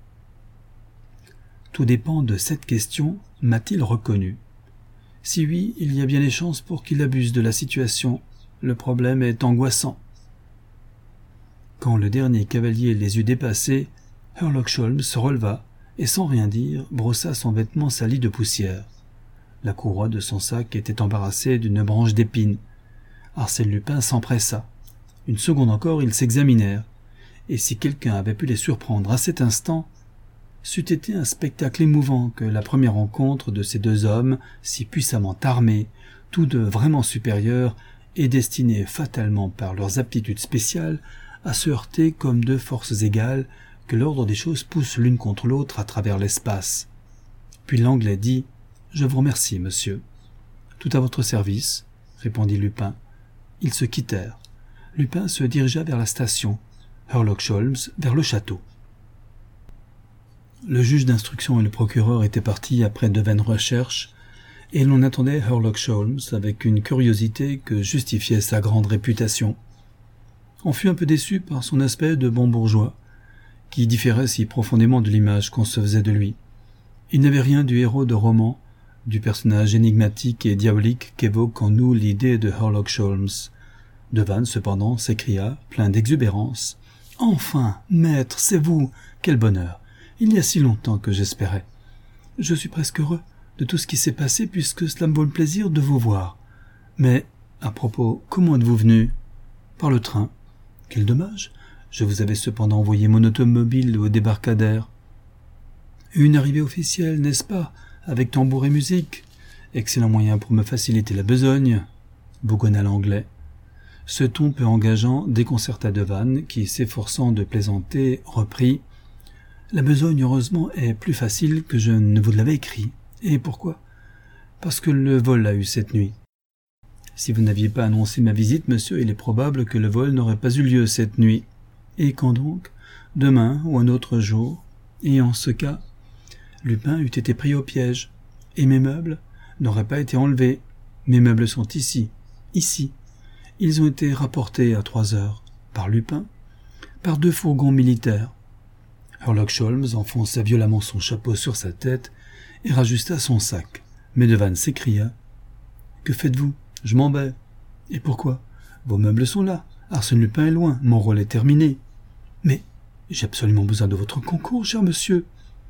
Tout dépend de cette question, m'a-t-il reconnu ? Si oui, il y a bien des chances pour qu'il abuse de la situation. Le problème est angoissant. Quand le dernier cavalier les eut dépassés, Herlock Sholmes se releva et, sans rien dire, brossa son vêtement sali de poussière. La courroie de son sac était embarrassée d'une branche d'épines. Arsène Lupin s'empressa. Une seconde encore, ils s'examinèrent, et si quelqu'un avait pu les surprendre à cet instant, c'eût été un spectacle émouvant que la première rencontre de ces deux hommes, si puissamment armés, tous deux vraiment supérieurs, et destinés fatalement par leurs aptitudes spéciales à se heurter comme deux forces égales que l'ordre des choses pousse l'une contre l'autre à travers l'espace. Puis l'Anglais dit « Je vous remercie, monsieur. »« Tout à votre service, » répondit Lupin. Ils se quittèrent. Lupin se dirigea vers la station, Herlock Sholmes vers le château. Le juge d'instruction et le procureur étaient partis après de vaines recherches, et l'on attendait Herlock Sholmes avec une curiosité que justifiait sa grande réputation. On fut un peu déçu par son aspect de bon bourgeois, qui différait si profondément de l'image qu'on se faisait de lui. Il n'avait rien du héros de roman, du personnage énigmatique et diabolique qu'évoque en nous l'idée de Herlock Sholmes. Devanne, cependant, s'écria, plein d'exubérance. « Enfin, maître, c'est vous! Quel bonheur! Il y a si longtemps que j'espérais. Je suis presque heureux de tout ce qui s'est passé puisque cela me vaut le plaisir de vous voir. Mais, à propos, comment êtes-vous venu ? Par le train. Quel dommage! Je vous avais cependant envoyé mon automobile au débarcadère. Une arrivée officielle, n'est-ce pas, avec tambour et musique? Excellent moyen pour me faciliter la besogne, bougonna l'Anglais. Ce ton peu engageant déconcerta Devanne, qui, s'efforçant de plaisanter, reprit « La besogne, heureusement, est plus facile que je ne vous l'avais écrit. Et pourquoi ? Parce que le vol a eu cette nuit. Si vous n'aviez pas annoncé ma visite, monsieur, il est probable que le vol n'aurait pas eu lieu cette nuit. Et quand donc ? Demain ou un autre jour. Et en ce cas, Lupin eût été pris au piège. Et mes meubles n'auraient pas été enlevés. Mes meubles sont ici, ici. Ils ont été rapportés à trois heures, par Lupin, par deux fourgons militaires. » Herlock Sholmes enfonça violemment son chapeau sur sa tête et rajusta son sac. Mais Devanne s'écria « Que faites-vous ? Je m'en vais. »« Et pourquoi ? Vos meubles sont là. Arsène Lupin est loin. Mon rôle est terminé. »« Mais j'ai absolument besoin de votre concours, cher monsieur.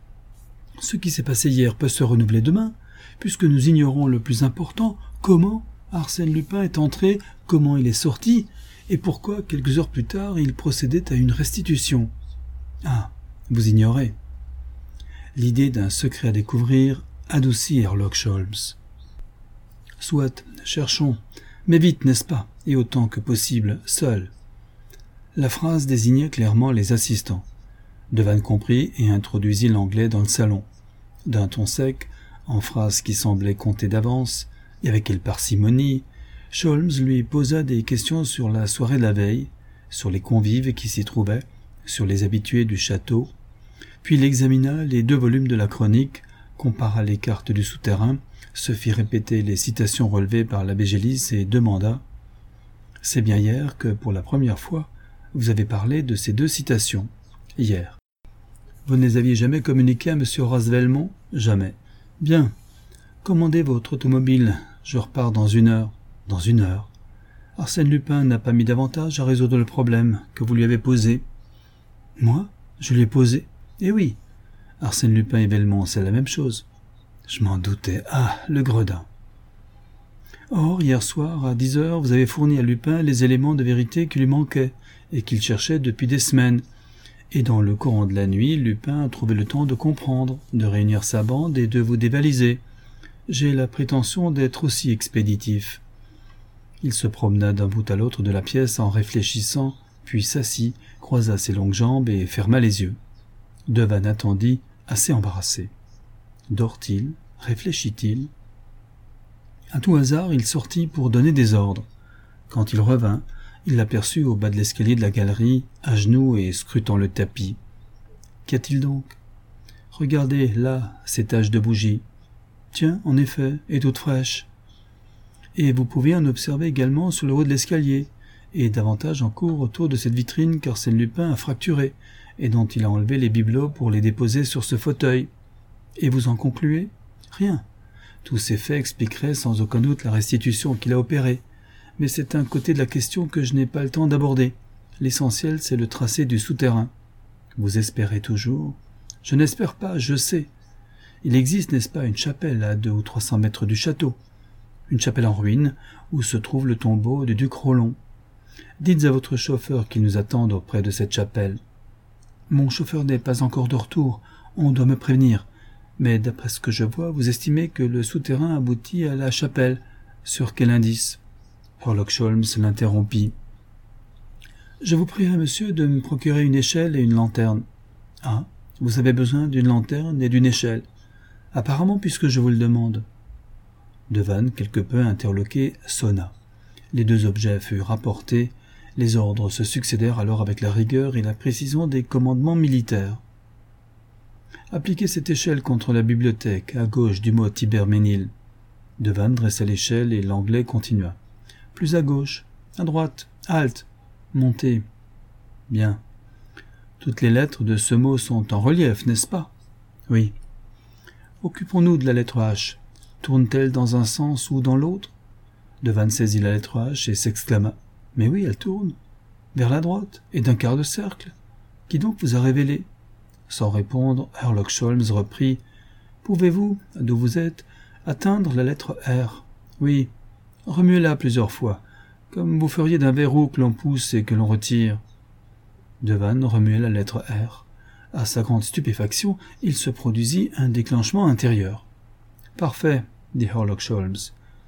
Ce qui s'est passé hier peut se renouveler demain, puisque nous ignorons le plus important, comment Arsène Lupin est entré, comment il est sorti, et pourquoi, quelques heures plus tard, il procédait à une restitution. Ah, vous ignorez. » L'idée d'un secret à découvrir adoucit Herlock Sholmes. « Soit, cherchons, mais vite, n'est-ce pas, et autant que possible, seul. » La phrase désignait clairement les assistants. Devanne comprit et introduisit l'anglais dans le salon. D'un ton sec, en phrases qui semblaient comptées d'avance, et avec quelle parcimonie, Sholmes lui posa des questions sur la soirée de la veille, sur les convives qui s'y trouvaient, sur les habitués du château, puis il examina les deux volumes de la chronique, compara les cartes du souterrain, se fit répéter les citations relevées par l'abbé Gélis et demanda « C'est bien hier que, pour la première fois, vous avez parlé de ces deux citations. Hier. Vous ne les aviez jamais communiquées à M. Horace Velmont ? Jamais. Bien. Commandez votre automobile. Je repars dans une heure. Dans une heure. Arsène Lupin n'a pas mis davantage à résoudre le problème que vous lui avez posé. Moi ? Je lui ai posé ? Eh oui. Arsène Lupin et Velmont, c'est la même chose. Je m'en doutais. Ah, le gredin. Or, hier soir, à dix heures, vous avez fourni à Lupin les éléments de vérité qui lui manquaient et qu'il cherchait depuis des semaines. Et dans le courant de la nuit, Lupin a trouvé le temps de comprendre, de réunir sa bande et de vous dévaliser. J'ai la prétention d'être aussi expéditif. Il se promena d'un bout à l'autre de la pièce en réfléchissant, puis s'assit, croisa ses longues jambes et ferma les yeux. Devanne attendit, assez embarrassé. Dort-il ? Réfléchit-il ? À tout hasard, il sortit pour donner des ordres. Quand il revint, il l'aperçut au bas de l'escalier de la galerie, à genoux et scrutant le tapis. Qu'y a-t-il donc ? Regardez, là, ces taches de bougie. Tiens, en effet, et toutes fraîches. Et vous pouvez en observer également sur le haut de l'escalier, et davantage encore autour de cette vitrine qu'Arsène Lupin a fracturée, et dont il a enlevé les bibelots pour les déposer sur ce fauteuil. Et vous en concluez ? Rien. Tous ces faits expliqueraient sans aucun doute la restitution qu'il a opérée. Mais c'est un côté de la question que je n'ai pas le temps d'aborder. L'essentiel, c'est le tracé du souterrain. Vous espérez toujours ? Je n'espère pas, je sais. Il existe, n'est-ce pas, une chapelle à deux ou trois cents mètres du château. Une chapelle en ruine, où se trouve le tombeau du duc Rollon. Dites à votre chauffeur qu'il nous attende auprès de cette chapelle. Mon chauffeur n'est pas encore de retour, on doit me prévenir. Mais d'après ce que je vois, vous estimez que le souterrain aboutit à la chapelle. Sur quel indice ? Herlock Sholmes l'interrompit. « Je vous prierai, monsieur, de me procurer une échelle et une lanterne. »« Ah, vous avez besoin d'une lanterne et d'une échelle. Apparemment, puisque je vous le demande. » Devanne, quelque peu interloqué, sonna. Les deux objets furent rapportés. Les ordres se succédèrent alors avec la rigueur et la précision des commandements militaires. « Appliquez cette échelle contre la bibliothèque, à gauche du mot Tiberménil. » Devanne dressa l'échelle et l'anglais continua. « Plus à gauche, à droite, halte, montez. » Bien. Toutes les lettres de ce mot sont en relief, n'est-ce pas ? Oui. Occupons-nous de la lettre H. Tourne-t-elle dans un sens ou dans l'autre ? Devanne saisit la lettre H et s'exclama. « Mais oui, elle tourne. Vers la droite, et d'un quart de cercle. Qui donc vous a révélé ?» Sans répondre, Herlock Sholmes reprit. « Pouvez-vous, d'où vous êtes, atteindre la lettre R ? Oui. Remuez-la plusieurs fois, comme vous feriez d'un verrou que l'on pousse et que l'on retire. » Devanne remuait la lettre R. À sa grande stupéfaction, il se produisit un déclenchement intérieur. « Parfait, dit Herlock Sholmes.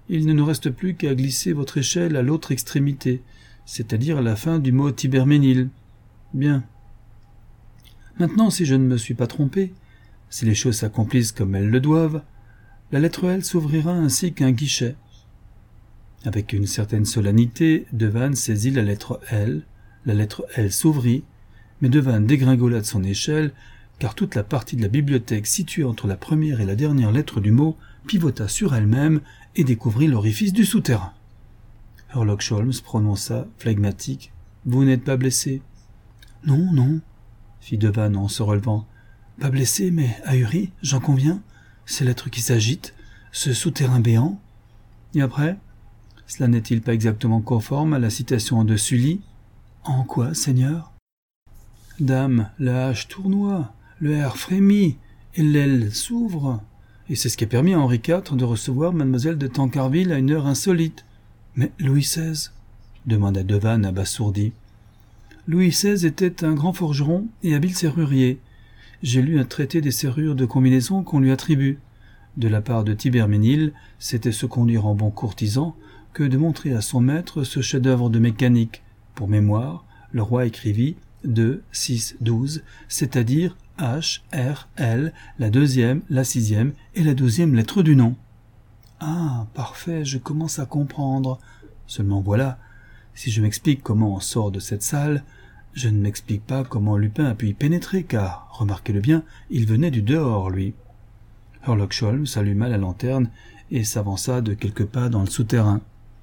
Il ne nous reste plus qu'à glisser votre échelle à l'autre extrémité, c'est-à-dire à la fin du mot Tiberménil. Bien. Maintenant, si je ne me suis pas trompé, si les choses s'accomplissent comme elles le doivent, la lettre L s'ouvrira ainsi qu'un guichet. Avec une certaine solennité, Devanne saisit la lettre L, la lettre L s'ouvrit, mais Devanne dégringola de son échelle, car toute la partie de la bibliothèque située entre la première et la dernière lettre du mot pivota sur elle-même et découvrit l'orifice du souterrain. Sherlock Holmes prononça, flegmatique, « Vous n'êtes pas blessé ?»« Non, non, » fit Devanne en se relevant. « Pas blessé, mais ahuri, j'en conviens. Ces lettres qui s'agitent, ce souterrain béant. Et après, cela n'est-il pas exactement conforme à la citation de Sully ? En quoi, Seigneur ? Dame, la hache tournoie, le R frémit, et l'aile s'ouvre. Et c'est ce qui a permis à Henri quatre de recevoir mademoiselle de Tancarville à une heure insolite. Mais Louis seize ? Demanda Devanne abasourdi. Louis seize était un grand forgeron et habile serrurier. J'ai lu un traité des serrures de combinaison qu'on lui attribue. De la part de Tiberménil, c'était se conduire en bon courtisan que de montrer à son maître ce chef-d'œuvre de mécanique. Pour mémoire, le roi écrivit deux, six, douze, c'est-à-dire H, R, L, la deuxième, la sixième et la douzième lettre du nom. Ah, parfait, je commence à comprendre. Seulement voilà, si je m'explique comment on sort de cette salle, je ne m'explique pas comment Lupin a pu y pénétrer, car, remarquez-le bien, il venait du dehors, lui. Sherlock Holmes alluma la lanterne et s'avança de quelques pas dans le souterrain.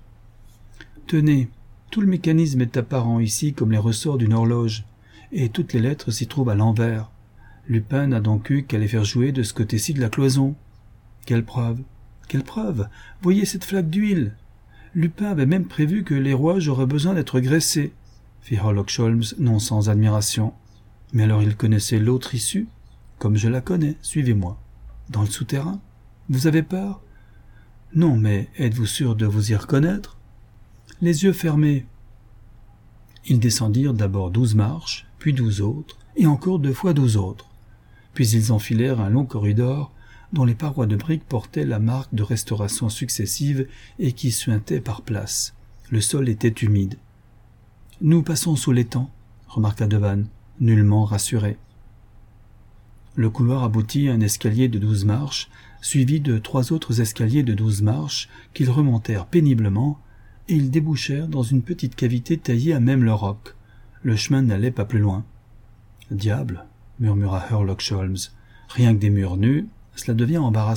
Tenez, tout le mécanisme est apparent ici comme les ressorts d'une horloge, et toutes les lettres s'y trouvent à l'envers. Lupin n'a donc eu qu'à les faire jouer de ce côté-ci de la cloison. Quelle preuve? Quelle preuve? Voyez cette flaque d'huile. Lupin avait même prévu que les rouages auraient besoin d'être graissés, fit Sherlock Holmes, non sans admiration. Mais alors il connaissait l'autre issue? Comme je la connais, suivez-moi. Dans le souterrain? Vous avez peur? Non, mais êtes-vous sûr de vous y reconnaître? Les yeux fermés. Ils descendirent d'abord douze marches, puis douze autres, et encore deux fois douze autres. Puis ils enfilèrent un long corridor dont les parois de briques portaient la marque de restauration successive et qui suintaient par places. Le sol était humide. « Nous passons sous l'étang », remarqua Devanne, nullement rassuré. Le couloir aboutit à un escalier de douze marches, suivi de trois autres escaliers de douze marches qu'ils remontèrent péniblement, et ils débouchèrent dans une petite cavité taillée à même le roc. Le chemin n'allait pas plus loin. « Diable !» murmura Sherlock Holmes. « Rien que des murs nus, cela devient embarrassant. »«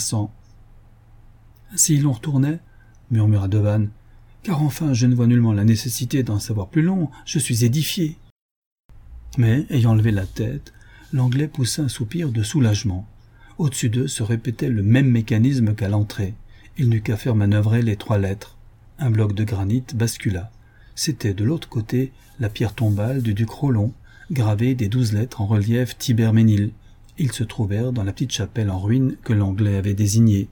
Si l'on retournait » murmura Devanne. « Car enfin, je ne vois nullement la nécessité d'en savoir plus long, je suis édifié. » Mais, ayant levé la tête, l'Anglais poussa un soupir de soulagement. Au-dessus d'eux se répétait le même mécanisme qu'à l'entrée. Il n'eut qu'à faire manœuvrer les trois lettres. Un bloc de granit bascula. C'était de l'autre côté la pierre tombale du duc Rollon, gravée des douze lettres en relief Tiberménil. Ils se trouvèrent dans la petite chapelle en ruine que l'Anglais avait désignée.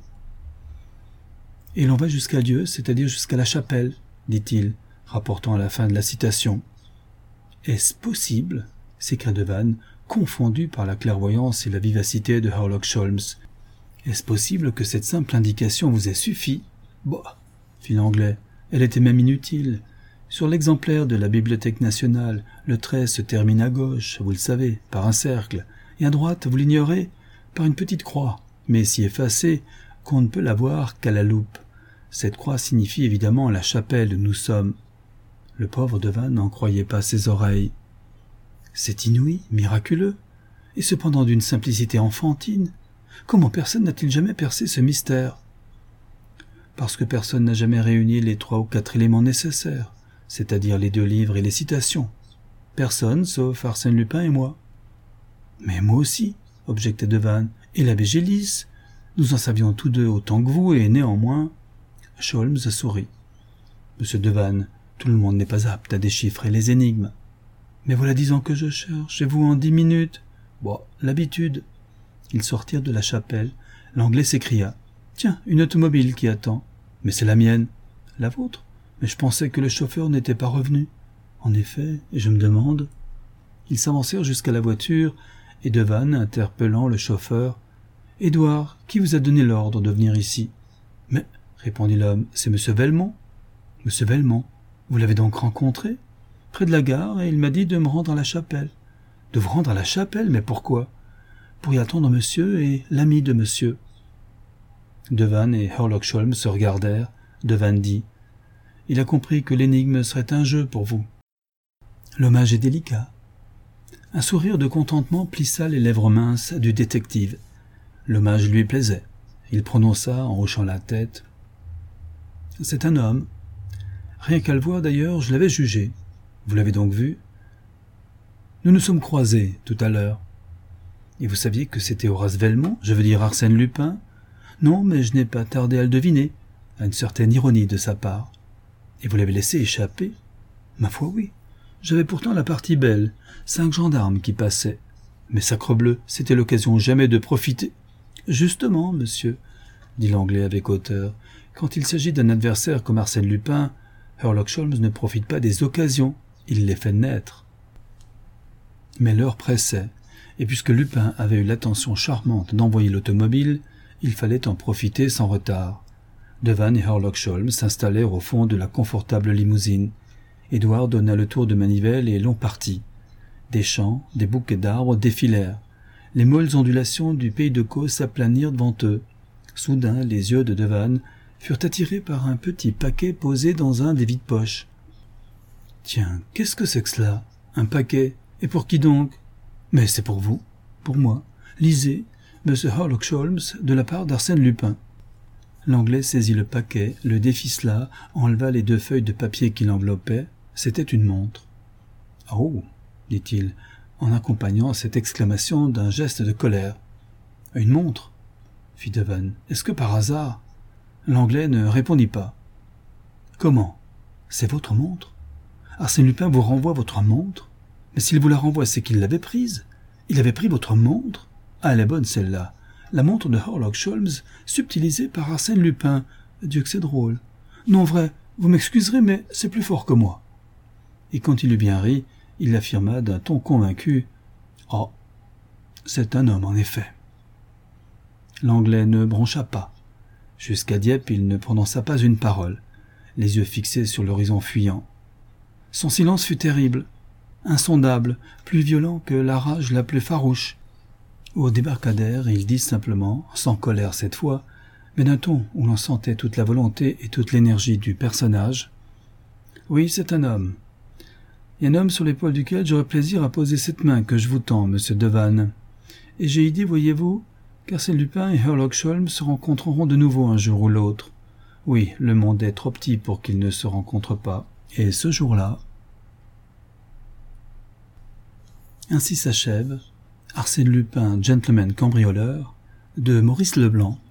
« Et l'on va jusqu'à Dieu, c'est-à-dire jusqu'à la chapelle, » dit-il, rapportant à la fin de la citation. « Est-ce possible ?» s'écria Devanne, confondu par la clairvoyance et la vivacité de Sherlock Holmes. « Est-ce possible que cette simple indication vous ait suffi ?»« Bah !» fit l'Anglais. « Elle était même inutile. Sur l'exemplaire de la Bibliothèque nationale, le trait se termine à gauche, vous le savez, par un cercle, et à droite, vous l'ignorez, par une petite croix, mais si effacée qu'on ne peut la voir qu'à la loupe. Cette croix signifie évidemment la chapelle où nous sommes. » Le pauvre Devanne n'en croyait pas ses oreilles. « C'est inouï, miraculeux, et cependant d'une simplicité enfantine. Comment personne n'a-t-il jamais percé ce mystère ?»« Parce que personne n'a jamais réuni les trois ou quatre éléments nécessaires, c'est-à-dire les deux livres et les citations. Personne, sauf Arsène Lupin et moi. »« Mais moi aussi, » objectait Devanne, « et l'abbé Gélis. Nous en savions tous deux autant que vous, et néanmoins... » Holmes sourit. « Monsieur Devanne, tout le monde n'est pas apte à déchiffrer les énigmes. »« Mais voilà dix ans que je cherche, et vous en dix minutes. »« Bon, l'habitude. » Ils sortirent de la chapelle. L'Anglais s'écria. « Tiens, une automobile qui attend. »« Mais c'est la mienne. »« La vôtre ? Mais je pensais que le chauffeur n'était pas revenu. »« En effet, et je me demande... » Ils s'avancèrent jusqu'à la voiture, et Devanne, interpellant le chauffeur, « Édouard, qui vous a donné l'ordre de venir ici ?»« Mais, répondit l'homme. « C'est Monsieur Velmont. »« Monsieur Velmont, vous l'avez donc rencontré ? » ?»« Près de la gare, et il m'a dit de me rendre à la chapelle. »« De vous rendre à la chapelle ? Mais pourquoi ? » ?»« Pour y attendre monsieur et l'ami de monsieur. » Devanne et Herlock Sholmes se regardèrent. Devanne dit « Il a compris que l'énigme serait un jeu pour vous. » L'hommage est délicat. Un sourire de contentement plissa les lèvres minces du détective. L'hommage lui plaisait. Il prononça en hochant la tête. « C'est un homme. Rien qu'à le voir d'ailleurs, je l'avais jugé. Vous l'avez donc vu ? Nous nous sommes croisés tout à l'heure. Et vous saviez que c'était Horace Velmont, je veux dire Arsène Lupin ? Non, mais je n'ai pas tardé à le deviner, à une certaine ironie de sa part. Et vous l'avez laissé échapper ? Ma foi, oui. J'avais pourtant la partie belle, cinq gendarmes qui passaient. Mais sacrebleu, c'était l'occasion jamais de profiter. Justement, monsieur, dit l'Anglais avec hauteur, quand il s'agit d'un adversaire comme Arsène Lupin, Herlock Sholmes ne profite pas des occasions, il les fait naître. Mais l'heure pressait, et puisque Lupin avait eu l'attention charmante d'envoyer l'automobile, il fallait en profiter sans retard. Devanne et Herlock Sholmes s'installèrent au fond de la confortable limousine. Édouard donna le tour de manivelle et l'on partit. Des champs, des bouquets d'arbres défilèrent. Les molles ondulations du pays de Caux s'aplanirent devant eux. Soudain, les yeux de Devanne furent attirés par un petit paquet posé dans un des vides-poches. « Tiens, qu'est-ce que c'est que cela ? Un paquet ? Et pour qui donc ? Mais c'est pour vous, pour moi. Lisez, Monsieur Herlock Sholmes, de la part d'Arsène Lupin. » L'Anglais saisit le paquet, le déficela, enleva les deux feuilles de papier qui l'enveloppaient. C'était une montre. « Oh !» dit-il, en accompagnant cette exclamation d'un geste de colère. « Une montre ?» fit Devanne. « Est-ce que par hasard ?» L'Anglais ne répondit pas. « Comment ? C'est votre montre ? Arsène Lupin vous renvoie votre montre ? Mais s'il vous la renvoie, c'est qu'il l'avait prise. Il avait pris votre montre ? Ah, elle est bonne celle-là. La montre de Herlock Sholmes, subtilisée par Arsène Lupin. Dieu que c'est drôle. Non, vrai, vous m'excuserez, mais c'est plus fort que moi. » Et quand il eut bien ri, il affirma d'un ton convaincu. « Oh, c'est un homme, en effet. » L'Anglais ne broncha pas. Jusqu'à Dieppe, il ne prononça pas une parole, les yeux fixés sur l'horizon fuyant. Son silence fut terrible, insondable, plus violent que la rage la plus farouche. Au débarcadère, il dit simplement, sans colère cette fois, mais d'un ton où l'on sentait toute la volonté et toute l'énergie du personnage. « Oui, c'est un homme. Et un homme sur l'épaule duquel j'aurais plaisir à poser cette main que je vous tends, monsieur Devanne. Et j'ai idée, voyez-vous, qu'Arsène Lupin et Herlock Sholmes se rencontreront de nouveau un jour ou l'autre. Oui, le monde est trop petit pour qu'ils ne se rencontrent pas. Et ce jour-là... » Ainsi s'achève Arsène Lupin, gentleman cambrioleur, de Maurice Leblanc.